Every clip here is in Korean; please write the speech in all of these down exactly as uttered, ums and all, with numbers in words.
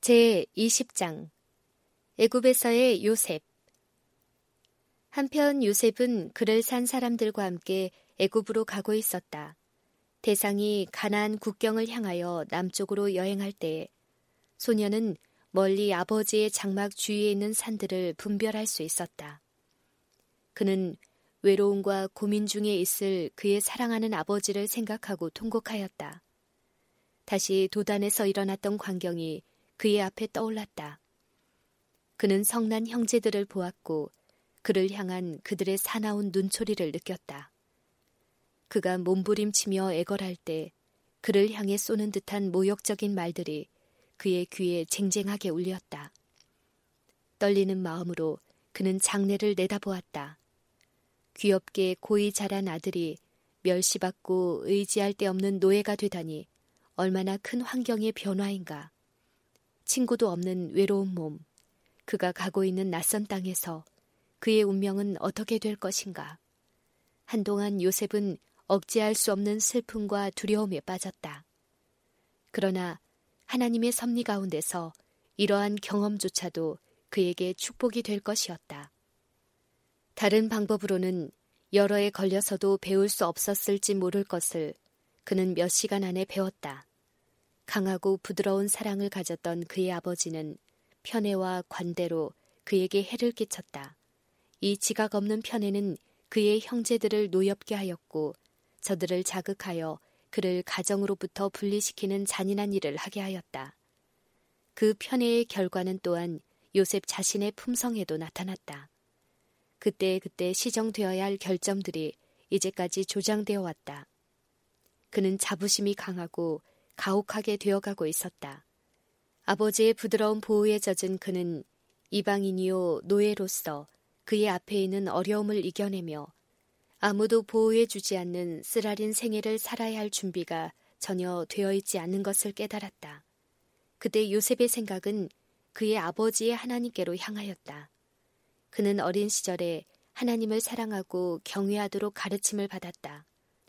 제이십 장 애굽에서의 요셉. 한편 요셉은 그를 산 사람들과 함께 애굽으로 가고 있었다. 대상이 가나안 국경을 향하여 남쪽으로 여행할 때에 소녀는 멀리 아버지의 장막 주위에 있는 산들을 분별할 수 있었다. 그는 외로움과 고민 중에 있을 그의 사랑하는 아버지를 생각하고 통곡하였다. 다시 도단에서 일어났던 광경이 그의 앞에 떠올랐다. 그는 성난 형제들을 보았고 그를 향한 그들의 사나운 눈초리를 느꼈다. 그가 몸부림치며 애걸할 때 그를 향해 쏘는 듯한 모욕적인 말들이 그의 귀에 쟁쟁하게 울렸다. 떨리는 마음으로 그는 장래를 내다보았다. 귀엽게 고이 자란 아들이 멸시받고 의지할 데 없는 노예가 되다니 얼마나 큰 환경의 변화인가. 친구도 없는 외로운 몸, 그가 가고 있는 낯선 땅에서 그의 운명은 어떻게 될 것인가. 한동안 요셉은 억제할 수 없는 슬픔과 두려움에 빠졌다. 그러나 하나님의 섭리 가운데서 이러한 경험조차도 그에게 축복이 될 것이었다. 다른 방법으로는 여러 해 걸려서도 배울 수 없었을지 모를 것을 그는 몇 시간 안에 배웠다. 강하고 부드러운 사랑을 가졌던 그의 아버지는 편애와 관대로 그에게 해를 끼쳤다. 이 지각 없는 편애는 그의 형제들을 노엽게 하였고 저들을 자극하여 그를 가정으로부터 분리시키는 잔인한 일을 하게 하였다. 그 편애의 결과는 또한 요셉 자신의 품성에도 나타났다. 그때그때 시정되어야 할 결점들이 이제까지 조장되어 왔다. 그는 자부심이 강하고 가혹하게 되어가고 있었다. 아버지의 부드러운 보호에 젖은 그는 이방인이요 노예로서 그의 앞에 있는 어려움을 이겨내며 아무도 보호해주지 않는 쓰라린 생애를 살아야 할 준비가 전혀 되어 있지 않는 것을 깨달았다. 그때 요셉의 생각은 그의 아버지의 하나님께로 향하였다. 그는 어린 시절에 하나님을 사랑하고 경외하도록 가르침을 받았다.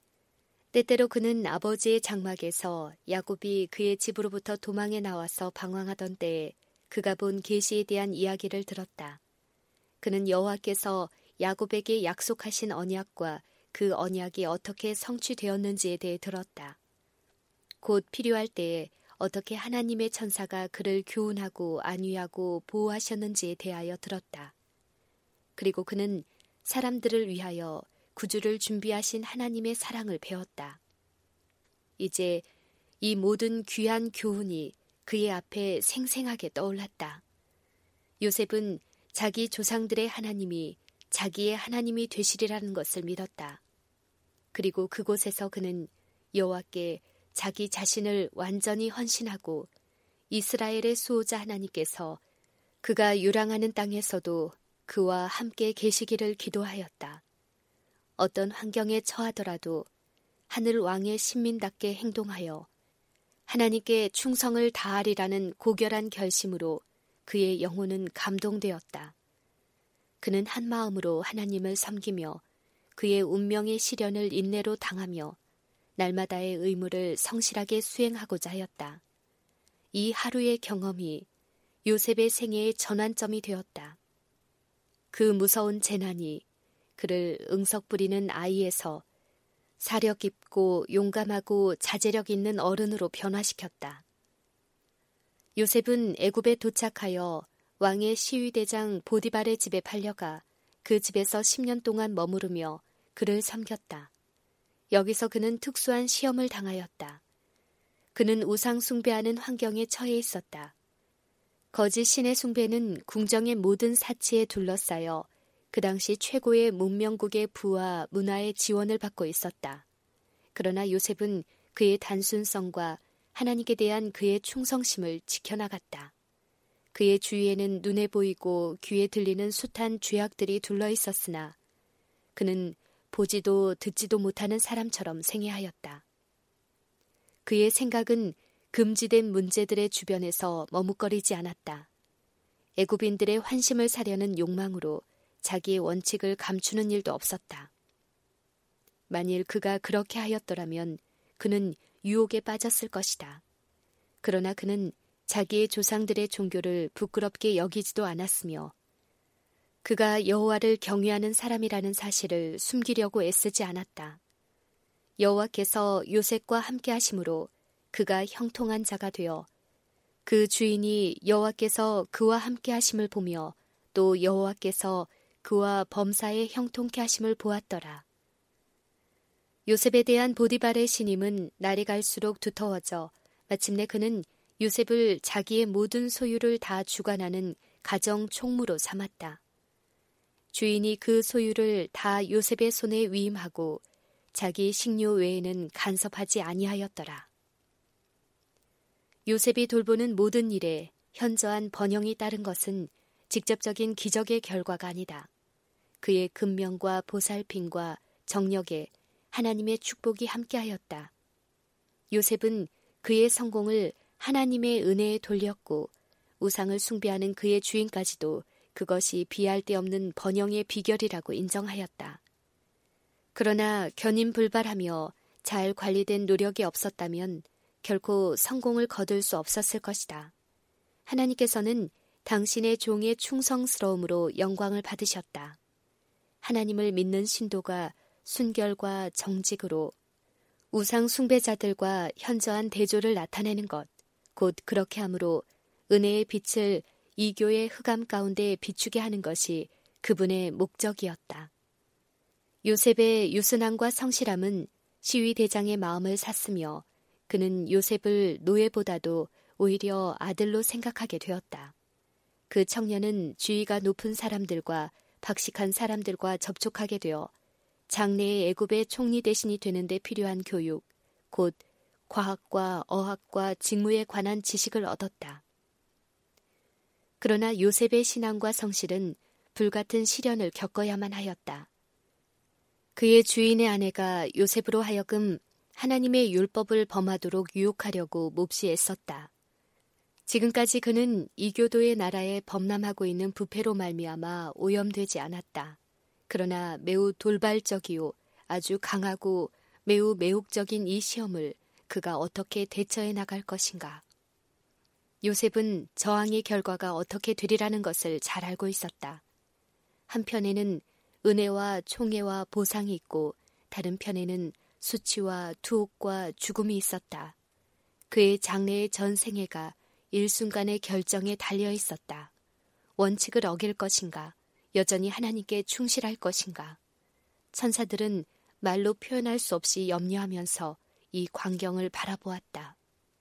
때때로 그는 아버지의 장막에서 야곱이 그의 집으로부터 도망해 나와서 방황하던 때에 그가 본 계시에 대한 이야기를 들었다. 그는 여호와께서 야곱에게 약속하신 언약과 그 언약이 어떻게 성취되었는지에 대해 들었다. 곧 필요할 때에 어떻게 하나님의 천사가 그를 교훈하고 안위하고 보호하셨는지에 대하여 들었다. 그리고 그는 사람들을 위하여 구주를 준비하신 하나님의 사랑을 배웠다. 이제 이 모든 귀한 교훈이 그의 앞에 생생하게 떠올랐다. 요셉은 자기 조상들의 하나님이 자기의 하나님이 되시리라는 것을 믿었다. 그리고 그곳에서 그는 여호와께 자기 자신을 완전히 헌신하고 이스라엘의 수호자 하나님께서 그가 유랑하는 땅에서도 그와 함께 계시기를 기도하였다. 어떤 환경에 처하더라도 하늘 왕의 신민답게 행동하여 하나님께 충성을 다하리라는 고결한 결심으로 그의 영혼은 감동되었다. 그는 한 마음으로 하나님을 섬기며 그의 운명의 시련을 인내로 당하며 날마다의 의무를 성실하게 수행하고자 하였다. 이 하루의 경험이 요셉의 생애의 전환점이 되었다. 그 무서운 재난이 그를 응석 부리는 아이에서 사력 깊고 용감하고 자제력 있는 어른으로 변화시켰다. 요셉은 애굽에 도착하여 왕의 시위대장 보디발의 집에 팔려가 그 집에서 십 년 동안 머무르며 그를 섬겼다. 여기서 그는 특수한 시험을 당하였다. 그는 우상 숭배하는 환경에 처해 있었다. 거짓 신의 숭배는 궁정의 모든 사치에 둘러싸여 그 당시 최고의 문명국의 부와 문화의 지원을 받고 있었다. 그러나 요셉은 그의 단순성과 하나님께 대한 그의 충성심을 지켜나갔다. 그의 주위에는 눈에 보이고 귀에 들리는 숱한 죄악들이 둘러 있었으나 그는 보지도 듣지도 못하는 사람처럼 생애하였다. 그의 생각은 금지된 문제들의 주변에서 머뭇거리지 않았다. 애굽인들의 환심을 사려는 욕망으로 자기의 원칙을 감추는 일도 없었다. 만일 그가 그렇게 하였더라면 그는 유혹에 빠졌을 것이다. 그러나 그는 자기의 조상들의 종교를 부끄럽게 여기지도 않았으며 그가 여호와를 경외하는 사람이라는 사실을 숨기려고 애쓰지 않았다. 여호와께서 요셉과 함께 하심으로 그가 형통한 자가 되어 그 주인이 여호와께서 그와 함께 하심을 보며 또 여호와께서 그와 범사에 형통케 하심을 보았더라. 요셉에 대한 보디발의 신임은 날이 갈수록 두터워져 마침내 그는 요셉을 자기의 모든 소유를 다 주관하는 가정 총무로 삼았다. 주인이 그 소유를 다 요셉의 손에 위임하고 자기 식료 외에는 간섭하지 아니하였더라. 요셉이 돌보는 모든 일에 현저한 번영이 따른 것은 직접적인 기적의 결과가 아니다. 그의 근면과 보살핌과 정력에 하나님의 축복이 함께하였다. 요셉은 그의 성공을 하나님의 은혜에 돌렸고 우상을 숭배하는 그의 주인까지도 그것이 비할 데 없는 번영의 비결이라고 인정하였다. 그러나 견인불발하며 잘 관리된 노력이 없었다면 결코 성공을 거둘 수 없었을 것이다. 하나님께서는 당신의 종의 충성스러움으로 영광을 받으셨다. 하나님을 믿는 신도가 순결과 정직으로 우상 숭배자들과 현저한 대조를 나타내는 것, 곧 그렇게 함으로 은혜의 빛을 이교의 흑암 가운데 비추게 하는 것이 그분의 목적이었다. 요셉의 유순함과 성실함은 시위대장의 마음을 샀으며 그는 요셉을 노예보다도 오히려 아들로 생각하게 되었다. 그 청년은 지위가 높은 사람들과 박식한 사람들과 접촉하게 되어 장래의 애굽의 총리 대신이 되는데 필요한 교육, 곧 과학과 어학과 직무에 관한 지식을 얻었다. 그러나 요셉의 신앙과 성실은 불같은 시련을 겪어야만 하였다. 그의 주인의 아내가 요셉으로 하여금 하나님의 율법을 범하도록 유혹하려고 몹시 애썼다. 지금까지 그는 이교도의 나라에 범람하고 있는 부패로 말미암아 오염되지 않았다. 그러나 매우 돌발적이요 아주 강하고 매우 매혹적인 이 시험을 그가 어떻게 대처해 나갈 것인가. 요셉은 저항의 결과가 어떻게 되리라는 것을 잘 알고 있었다. 한편에는 은혜와 총애와 보상이 있고 다른 편에는 수치와 투옥과 죽음이 있었다. 그의 장래의 전 생애가 일순간의 결정에 달려 있었다. 원칙을 어길 것인가, 여전히 하나님께 충실할 것인가. 천사들은 말로 표현할 수 없이 염려하면서 이 광경을 바라보았다.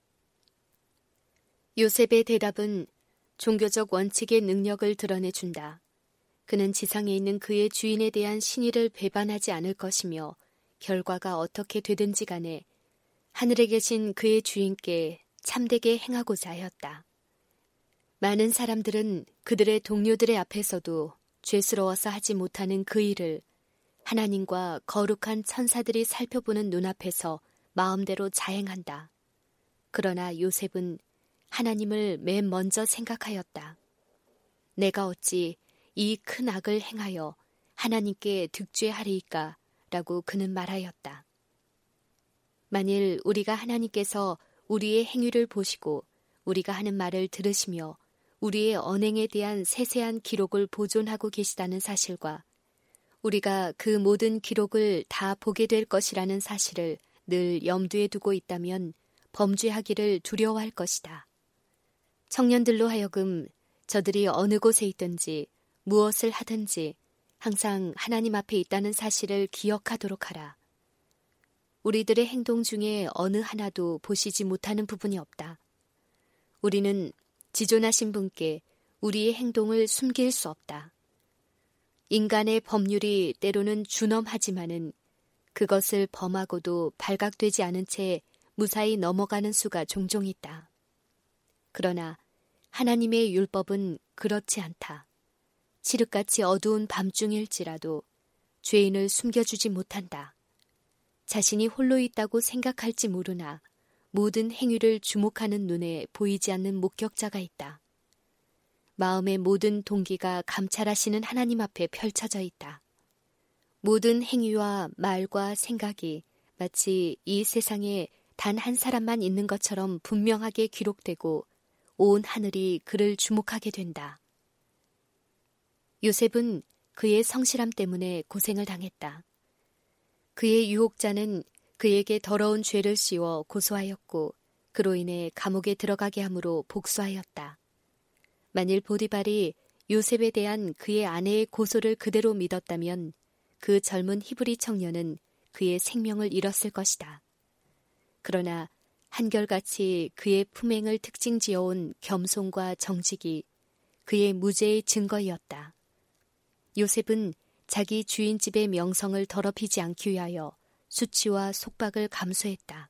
요셉의 대답은 종교적 원칙의 능력을 드러내준다. 그는 지상에 있는 그의 주인에 대한 신의를 배반하지 않을 것이며 결과가 어떻게 되든지 간에 하늘에 계신 그의 주인께 참되게 행하고자 하였다. 많은 사람들은 그들의 동료들의 앞에서도 죄스러워서 하지 못하는 그 일을 하나님과 거룩한 천사들이 살펴보는 눈앞에서 마음대로 자행한다. 그러나 요셉은 하나님을 맨 먼저 생각하였다. 내가 어찌 이 큰 악을 행하여 하나님께 득죄하리이까 라고 그는 말하였다. 만일 우리가 하나님께서 우리의 행위를 보시고 우리가 하는 말을 들으시며 우리의 언행에 대한 세세한 기록을 보존하고 계시다는 사실과 우리가 그 모든 기록을 다 보게 될 것이라는 사실을 늘 염두에 두고 있다면 범죄하기를 두려워할 것이다. 청년들로 하여금 저들이 어느 곳에 있든지 무엇을 하든지 항상 하나님 앞에 있다는 사실을 기억하도록 하라. 우리들의 행동 중에 어느 하나도 보시지 못하는 부분이 없다. 우리는 지존하신 분께 우리의 행동을 숨길 수 없다. 인간의 법률이 때로는 준엄하지만은 그것을 범하고도 발각되지 않은 채 무사히 넘어가는 수가 종종 있다. 그러나 하나님의 율법은 그렇지 않다. 칠흑같이 어두운 밤중일지라도 죄인을 숨겨주지 못한다. 자신이 홀로 있다고 생각할지 모르나 모든 행위를 주목하는 눈에 보이지 않는 목격자가 있다. 마음의 모든 동기가 감찰하시는 하나님 앞에 펼쳐져 있다. 모든 행위와 말과 생각이 마치 이 세상에 단 한 사람만 있는 것처럼 분명하게 기록되고 온 하늘이 그를 주목하게 된다. 요셉은 그의 성실함 때문에 고생을 당했다. 그의 유혹자는 그에게 더러운 죄를 씌워 고소하였고 그로 인해 감옥에 들어가게 함으로 복수하였다. 만일 보디발이 요셉에 대한 그의 아내의 고소를 그대로 믿었다면 그 젊은 히브리 청년은 그의 생명을 잃었을 것이다. 그러나 한결같이 그의 품행을 특징지어온 겸손과 정직이 그의 무죄의 증거이었다. 요셉은 자기 주인 집의 명성을 더럽히지 않기 위하여 수치와 속박을 감수했다.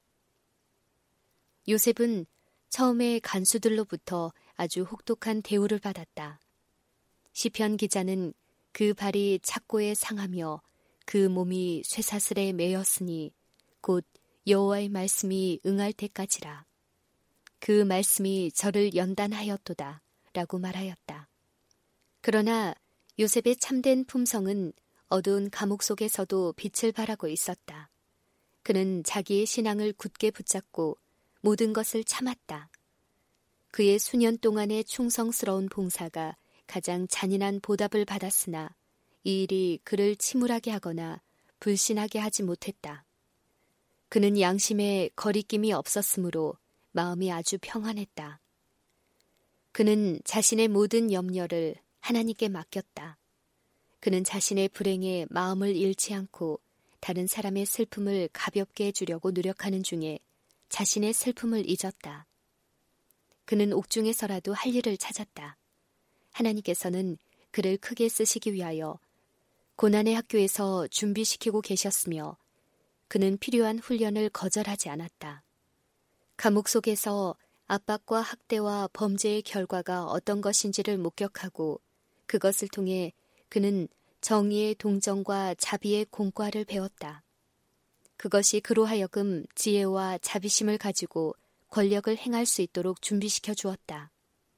요셉은 처음에 간수들로부터 아주 혹독한 대우를 받았다. 시편 기자는 그 발이 착고에 상하며 그 몸이 쇠사슬에 매였으니 곧 여호와의 말씀이 응할 때까지라. 그 말씀이 저를 연단하였도다 라고 말하였다. 그러나 요셉의 참된 품성은 어두운 감옥 속에서도 빛을 발하고 있었다. 그는 자기의 신앙을 굳게 붙잡고 모든 것을 참았다. 그의 수년 동안의 충성스러운 봉사가 가장 잔인한 보답을 받았으나 이 일이 그를 침울하게 하거나 불신하게 하지 못했다. 그는 양심에 거리낌이 없었으므로 마음이 아주 평안했다. 그는 자신의 모든 염려를 하나님께 맡겼다. 그는 자신의 불행에 마음을 잃지 않고 다른 사람의 슬픔을 가볍게 해주려고 노력하는 중에 자신의 슬픔을 잊었다. 그는 옥중에서라도 할 일을 찾았다. 하나님께서는 그를 크게 쓰시기 위하여 고난의 학교에서 준비시키고 계셨으며 그는 필요한 훈련을 거절하지 않았다. 감옥 속에서 압박과 학대와 범죄의 결과가 어떤 것인지를 목격하고 그것을 통해 그는 정의의 동정과 자비의 공과를 배웠다. 그것이 그로 하여금 지혜와 자비심을 가지고 권력을 행할 수 있도록 준비시켜 주었다.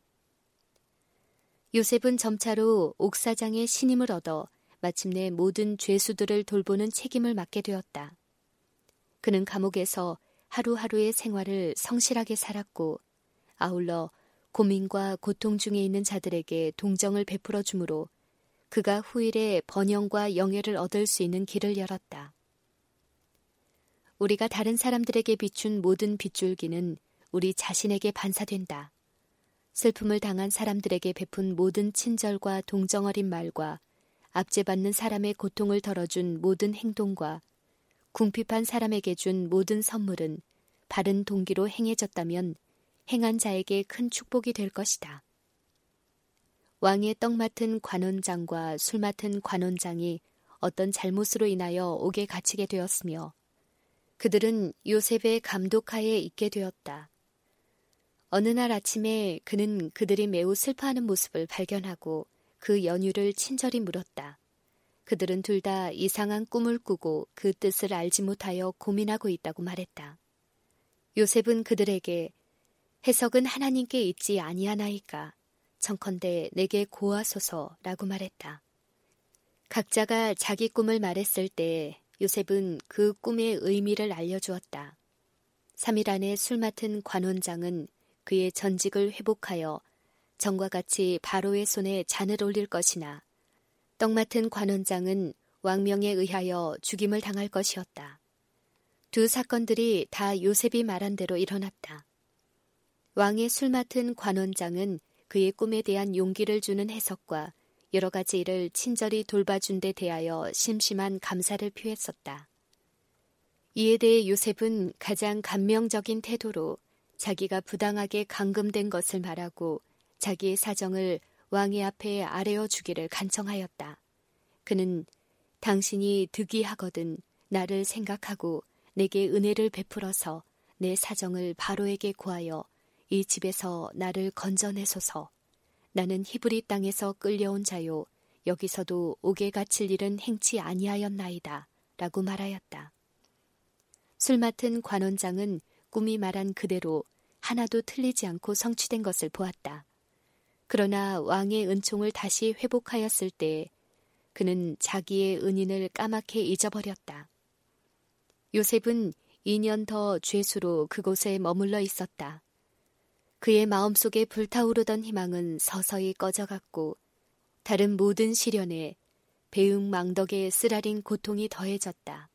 요셉은 점차로 옥사장의 신임을 얻어 마침내 모든 죄수들을 돌보는 책임을 맡게 되었다. 그는 감옥에서 하루하루의 생활을 성실하게 살았고 아울러 고민과 고통 중에 있는 자들에게 동정을 베풀어 주므로 그가 후일에 번영과 영예를 얻을 수 있는 길을 열었다. 우리가 다른 사람들에게 비춘 모든 빗줄기는 우리 자신에게 반사된다. 슬픔을 당한 사람들에게 베푼 모든 친절과 동정 어린 말과 압제받는 사람의 고통을 덜어준 모든 행동과 궁핍한 사람에게 준 모든 선물은 바른 동기로 행해졌다면 행한 자에게 큰 축복이 될 것이다. 왕의 떡 맡은 관원장과 술 맡은 관원장이 어떤 잘못으로 인하여 옥에 갇히게 되었으며 그들은 요셉의 감독하에 있게 되었다. 어느 날 아침에 그는 그들이 매우 슬퍼하는 모습을 발견하고 그 연유를 친절히 물었다. 그들은 둘 다 이상한 꿈을 꾸고 그 뜻을 알지 못하여 고민하고 있다고 말했다. 요셉은 그들에게 해석은 하나님께 있지 아니하나이까 청컨대 내게 고하소서라고 말했다. 각자가 자기 꿈을 말했을 때 요셉은 그 꿈의 의미를 알려주었다. 삼 일 안에 술 맡은 관원장은 그의 전직을 회복하여 전과 같이 바로의 손에 잔을 올릴 것이나 떡 맡은 관원장은 왕명에 의하여 죽임을 당할 것이었다. 두 사건들이 다 요셉이 말한 대로 일어났다. 왕의 술 맡은 관원장은 그의 꿈에 대한 용기를 주는 해석과 여러 가지 일을 친절히 돌봐준 데 대하여 심심한 감사를 표했었다. 이에 대해 요셉은 가장 감명적인 태도로 자기가 부당하게 감금된 것을 말하고 자기의 사정을 왕의 앞에 아뢰어 주기를 간청하였다. 그는 당신이 득이하거든 나를 생각하고 내게 은혜를 베풀어서 내 사정을 바로에게 고하여 이 집에서 나를 건져내소서. 나는 히브리 땅에서 끌려온 자요 여기서도 옥에 갇힐 일은 행치 아니하였나이다 라고 말하였다. 술 맡은 관원장은 꿈이 말한 그대로 하나도 틀리지 않고 성취된 것을 보았다. 그러나 왕의 은총을 다시 회복하였을 때 그는 자기의 은인을 까맣게 잊어버렸다. 요셉은 이 년 더 죄수로 그곳에 머물러 있었다. 그의 마음속에 불타오르던 희망은 서서히 꺼져갔고 다른 모든 시련에 배응망덕에 쓰라린 고통이 더해졌다.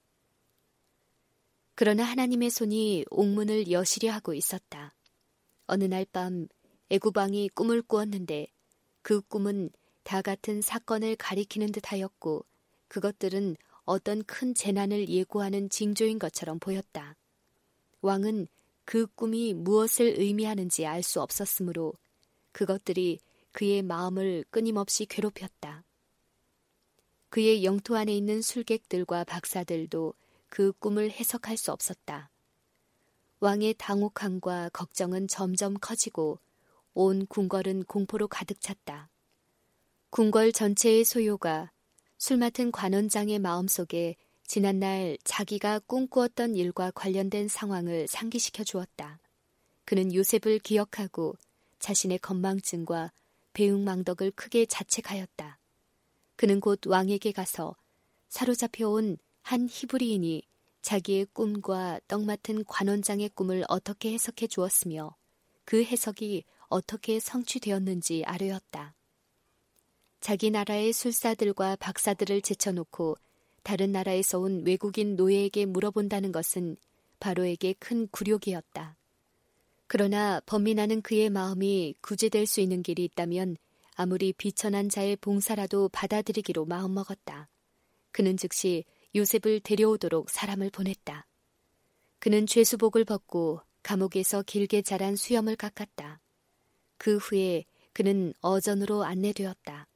그러나 하나님의 손이 옥문을 여시려 하고 있었다. 어느 날 밤 애굽 왕이 꿈을 꾸었는데 그 꿈은 다 같은 사건을 가리키는 듯하였고 그것들은 어떤 큰 재난을 예고하는 징조인 것처럼 보였다. 왕은 그 꿈이 무엇을 의미하는지 알 수 없었으므로 그것들이 그의 마음을 끊임없이 괴롭혔다. 그의 영토 안에 있는 술객들과 박사들도 그 꿈을 해석할 수 없었다. 왕의 당혹함과 걱정은 점점 커지고 온 궁궐은 공포로 가득 찼다. 궁궐 전체의 소요가 술 맡은 관원장의 마음속에 지난날 자기가 꿈꾸었던 일과 관련된 상황을 상기시켜 주었다. 그는 요셉을 기억하고 자신의 건망증과 배응망덕을 크게 자책하였다. 그는 곧 왕에게 가서 사로잡혀온 한 히브리인이 자기의 꿈과 떡 맡은 관원장의 꿈을 어떻게 해석해 주었으며 그 해석이 어떻게 성취되었는지 아뢰었다. 자기 나라의 술사들과 박사들을 제쳐놓고 다른 나라에서 온 외국인 노예에게 물어본다는 것은 바로에게 큰 굴욕이었다. 그러나 범민하는 그의 마음이 구제될 수 있는 길이 있다면 아무리 비천한 자의 봉사라도 받아들이기로 마음먹었다. 그는 즉시 요셉을 데려오도록 사람을 보냈다. 그는 죄수복을 벗고 감옥에서 길게 자란 수염을 깎았다. 그 후에 그는 어전으로 안내되었다.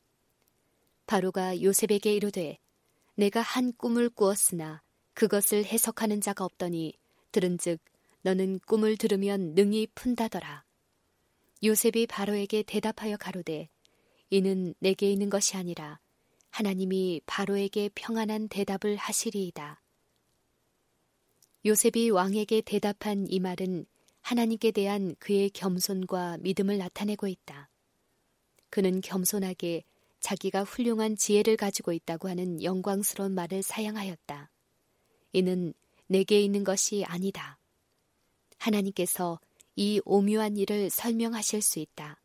바로가 요셉에게 이르되 내가 한 꿈을 꾸었으나 그것을 해석하는 자가 없더니 들은즉 너는 꿈을 들으면 능히 푼다더라. 요셉이 바로에게 대답하여 가로되 이는 내게 있는 것이 아니라 하나님이 바로에게 평안한 대답을 하시리이다. 요셉이 왕에게 대답한 이 말은 하나님께 대한 그의 겸손과 믿음을 나타내고 있다. 그는 겸손하게 자기가 훌륭한 지혜를 가지고 있다고 하는 영광스러운 말을 사용하였다. 이는 내게 있는 것이 아니다. 하나님께서 이 오묘한 일을 설명하실 수 있다.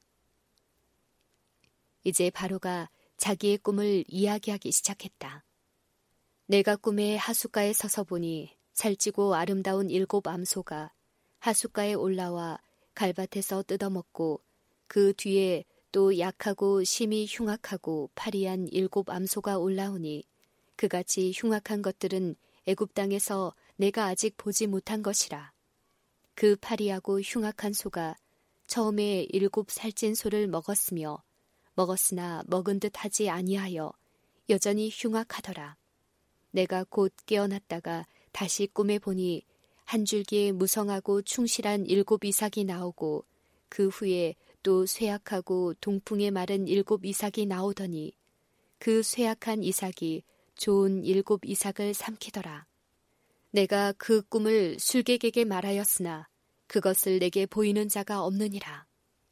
이제 바로가 자기의 꿈을 이야기하기 시작했다. 내가 꿈에 하숫가에 서서 보니 살찌고 아름다운 일곱 암소가 하숫가에 올라와 갈밭에서 뜯어먹고 그 뒤에 또 약하고 심히 흉악하고 파리한 일곱 암소가 올라오니 그같이 흉악한 것들은 애굽 땅에서 내가 아직 보지 못한 것이라. 그 파리하고 흉악한 소가 처음에 일곱 살찐 소를 먹었으며 먹었으나 먹은 듯 하지 아니하여 여전히 흉악하더라. 내가 곧 깨어났다가 다시 꿈에 보니 한 줄기에 무성하고 충실한 일곱 이삭이 나오고 그 후에 또 쇠약하고 동풍에 마른 일곱 이삭이 나오더니 그 쇠약한 이삭이 좋은 일곱 이삭을 삼키더라. 내가 그 꿈을 술객에게 말하였으나 그것을 내게 보이는 자가 없느니라.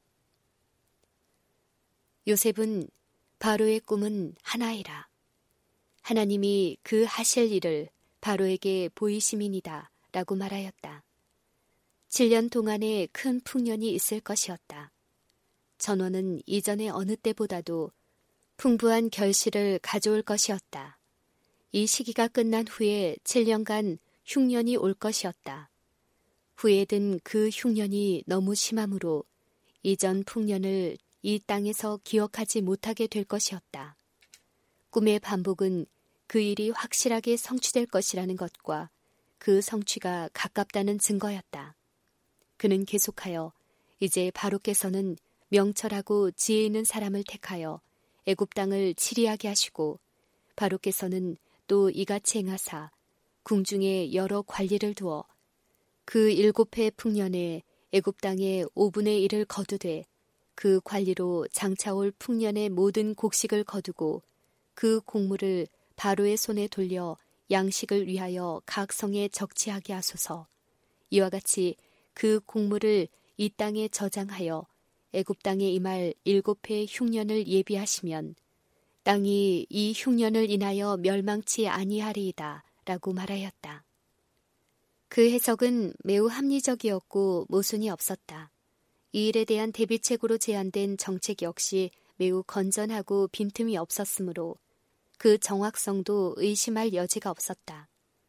요셉은 바로의 꿈은 하나이라. 하나님이 그 하실 일을 바로에게 보이심이니이다 라고 말하였다. 칠 년 동안의 큰 풍년이 있을 것이었다. 전원은 이전의 어느 때보다도 풍부한 결실을 가져올 것이었다. 이 시기가 끝난 후에 칠 년간 흉년이 올 것이었다. 후에 든 그 흉년이 너무 심하므로 이전 풍년을 이 땅에서 기억하지 못하게 될 것이었다. 꿈의 반복은 그 일이 확실하게 성취될 것이라는 것과 그 성취가 가깝다는 증거였다. 그는 계속하여 이제 바로께서는 명철하고 지혜 있는 사람을 택하여 애굽 땅을 치리하게 하시고 바로께서는 또 이같이 행하사 궁중에 여러 관리를 두어 그 일곱 해 풍년에 애굽 땅의 오분의 일을 거두되 그 관리로 장차올 풍년의 모든 곡식을 거두고 그 곡물을 바로의 손에 돌려 양식을 위하여 각 성에 적치하게 하소서. 이와 같이 그 곡물을 이 땅에 저장하여 애굽 땅에 임할 일곱 해 흉년을 예비하시면 땅이 이 흉년을 인하여 멸망치 아니하리이다 라고 말하였다. 그 해석은 매우 합리적이었고 모순이 없었다. 이 일에 대한 대비책으로 제안된 정책 역시 매우 건전하고 빈틈이 없었으므로 그 정확성도 의심할 여지가 없었다.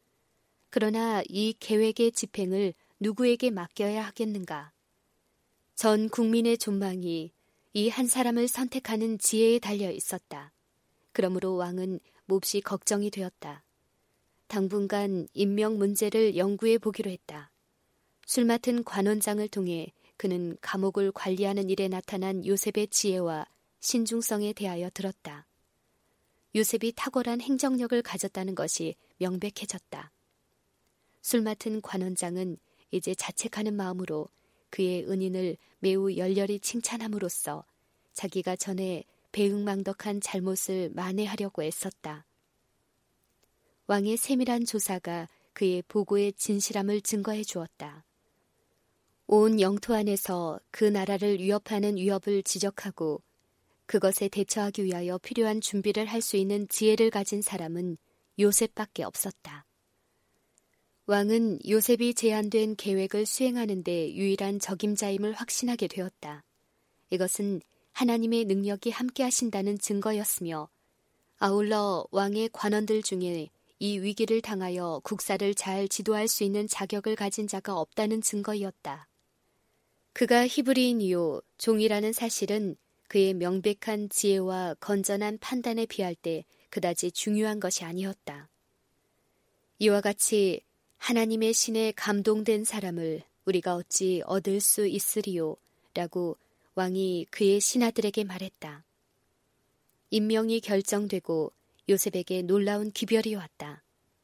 그러나 이 계획의 집행을 누구에게 맡겨야 하겠는가? 전 국민의 존망이 이 한 사람을 선택하는 지혜에 달려 있었다. 그러므로 왕은 몹시 걱정이 되었다. 당분간 임명 문제를 연구해 보기로 했다. 술 맡은 관원장을 통해 그는 감옥을 관리하는 일에 나타난 요셉의 지혜와 신중성에 대하여 들었다. 요셉이 탁월한 행정력을 가졌다는 것이 명백해졌다. 술 맡은 관원장은 이제 자책하는 마음으로 그의 은인을 매우 열렬히 칭찬함으로써 자기가 전에 배은망덕한 잘못을 만회하려고 애썼다. 왕의 세밀한 조사가 그의 보고의 진실함을 증거해 주었다. 온 영토 안에서 그 나라를 위협하는 위협을 지적하고 그것에 대처하기 위하여 필요한 준비를 할 수 있는 지혜를 가진 사람은 요셉밖에 없었다. 왕은 요셉이 제안된 계획을 수행하는 데 유일한 적임자임을 확신하게 되었다. 이것은 하나님의 능력이 함께 하신다는 증거였으며 아울러 왕의 관원들 중에 이 위기를 당하여 국사를 잘 지도할 수 있는 자격을 가진 자가 없다는 증거였다. 그가 히브리인이요 종이라는 사실은 그의 명백한 지혜와 건전한 판단에 비할 때 그다지 중요한 것이 아니었다. 이와 같이 하나님의 신에 감동된 사람을 우리가 어찌 얻을 수 있으리요? 라고 왕이 그의 신하들에게 말했다. 임명이 결정되고 요셉에게 놀라운 기별이 왔다.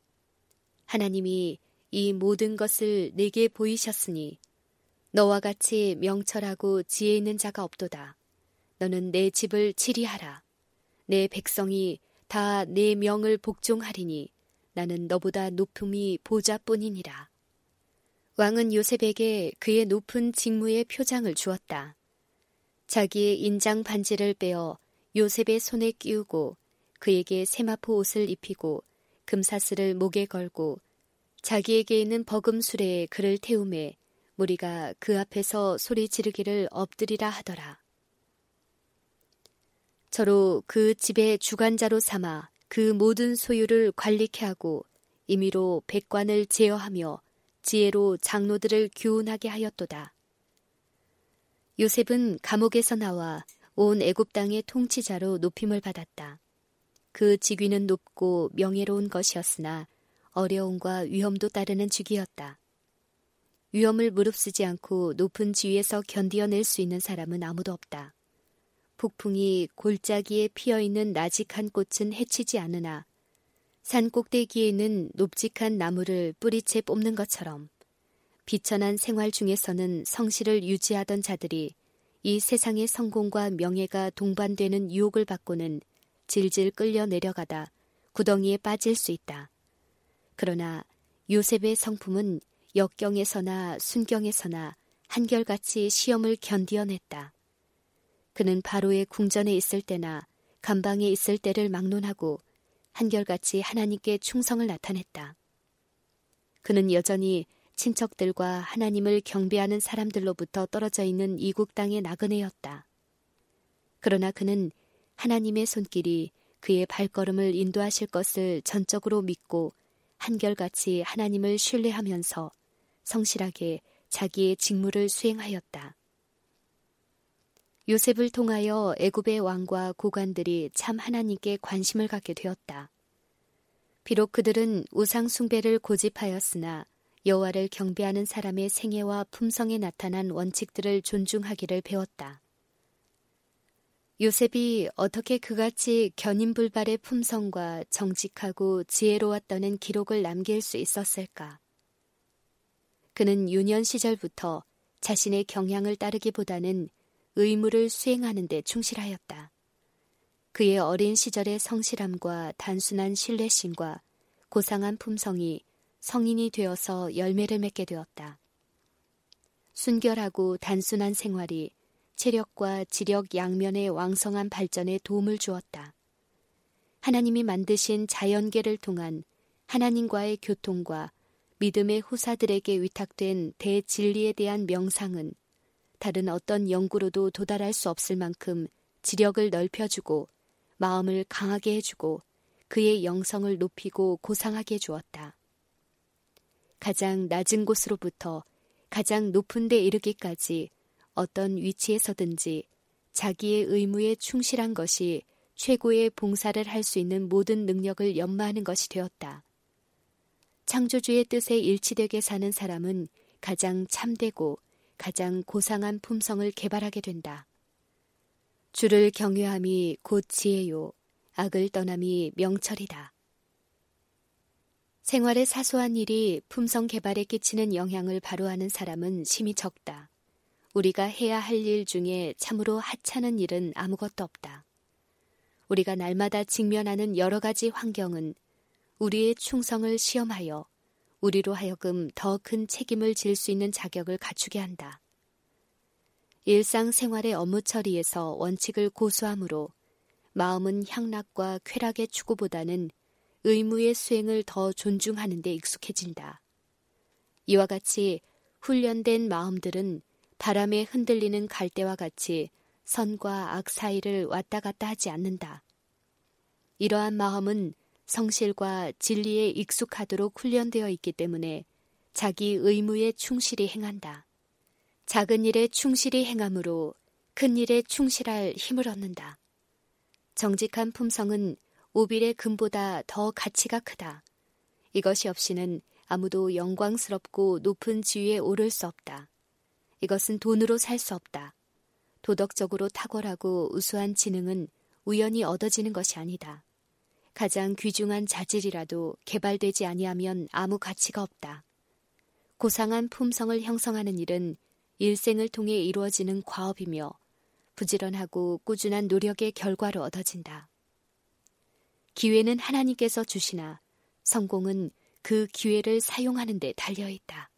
하나님이 이 모든 것을 내게 보이셨으니 너와 같이 명철하고 지혜 있는 자가 없도다. 너는 내 집을 치리하라. 내 백성이 다 내 명을 복종하리니 나는 너보다 높음이 보좌뿐이니라. 왕은 요셉에게 그의 높은 직무의 표장을 주었다. 자기의 인장 반지를 빼어 요셉의 손에 끼우고 그에게 세마포 옷을 입히고 금사슬을 목에 걸고 자기에게 있는 버금 수레에 그를 태우매 무리가 그 앞에서 소리 지르기를 엎드리라 하더라. 저로 그 집의 주관자로 삼아 그 모든 소유를 관리케 하고 임의로 백관을 제어하며 지혜로 장로들을 교훈하게 하였도다. 요셉은 감옥에서 나와 온 애굽 땅의 통치자로 높임을 받았다. 그 직위는 높고 명예로운 것이었으나 어려움과 위험도 따르는 직위였다. 위험을 무릅쓰지 않고 높은 지위에서 견디어낼 수 있는 사람은 아무도 없다. 폭풍이 골짜기에 피어있는 나직한 꽃은 해치지 않으나 산 꼭대기에 있는 높직한 나무를 뿌리채 뽑는 것처럼 비천한 생활 중에서는 성실을 유지하던 자들이 이 세상의 성공과 명예가 동반되는 유혹을 받고는 질질 끌려 내려가다 구덩이에 빠질 수 있다. 그러나 요셉의 성품은 역경에서나 순경에서나 한결같이 시험을 견디어냈다. 그는 바로의 궁전에 있을 때나 감방에 있을 때를 막론하고 한결같이 하나님께 충성을 나타냈다. 그는 여전히 친척들과 하나님을 경배하는 사람들로부터 떨어져 있는 이국 땅의 나그네였다. 그러나 그는 하나님의 손길이 그의 발걸음을 인도하실 것을 전적으로 믿고 한결같이 하나님을 신뢰하면서 성실하게 자기의 직무를 수행하였다. 요셉을 통하여 애굽의 왕과 고관들이 참 하나님께 관심을 갖게 되었다. 비록 그들은 우상 숭배를 고집하였으나 여호와를 경배하는 사람의 생애와 품성에 나타난 원칙들을 존중하기를 배웠다. 요셉이 어떻게 그같이 견인불발의 품성과 정직하고 지혜로웠다는 기록을 남길 수 있었을까? 그는 유년 시절부터 자신의 경향을 따르기보다는 의무를 수행하는 데 충실하였다. 그의 어린 시절의 성실함과 단순한 신뢰심과 고상한 품성이 성인이 되어서 열매를 맺게 되었다. 순결하고 단순한 생활이 체력과 지력 양면의 왕성한 발전에 도움을 주었다. 하나님이 만드신 자연계를 통한 하나님과의 교통과 믿음의 후사들에게 위탁된 대진리에 대한 명상은 다른 어떤 연구로도 도달할 수 없을 만큼 지력을 넓혀주고 마음을 강하게 해주고 그의 영성을 높이고 고상하게 해주었다. 가장 낮은 곳으로부터 가장 높은 데 이르기까지 어떤 위치에서든지 자기의 의무에 충실한 것이 최고의 봉사를 할 수 있는 모든 능력을 연마하는 것이 되었다. 창조주의 뜻에 일치되게 사는 사람은 가장 참되고 가장 고상한 품성을 개발하게 된다. 주를 경외함이 곧 지혜요, 악을 떠남이 명철이다. 생활의 사소한 일이 품성 개발에 끼치는 영향을 바로 아는 사람은 심히 적다. 우리가 해야 할 일 중에 참으로 하찮은 일은 아무것도 없다. 우리가 날마다 직면하는 여러 가지 환경은 우리의 충성을 시험하여 우리로 하여금 더 큰 책임을 질 수 있는 자격을 갖추게 한다. 일상생활의 업무 처리에서 원칙을 고수함으로 마음은 향락과 쾌락의 추구보다는 의무의 수행을 더 존중하는 데 익숙해진다. 이와 같이 훈련된 마음들은 바람에 흔들리는 갈대와 같이 선과 악 사이를 왔다 갔다 하지 않는다. 이러한 마음은 성실과 진리에 익숙하도록 훈련되어 있기 때문에 자기 의무에 충실히 행한다. 작은 일에 충실히 행함으로 큰 일에 충실할 힘을 얻는다. 정직한 품성은 오빌의 금보다 더 가치가 크다. 이것이 없이는 아무도 영광스럽고 높은 지위에 오를 수 없다. 이것은 돈으로 살 수 없다. 도덕적으로 탁월하고 우수한 지능은 우연히 얻어지는 것이 아니다. 가장 귀중한 자질이라도 개발되지 아니하면 아무 가치가 없다. 고상한 품성을 형성하는 일은 일생을 통해 이루어지는 과업이며 부지런하고 꾸준한 노력의 결과로 얻어진다. 기회는 하나님께서 주시나 성공은 그 기회를 사용하는 데 달려 있다.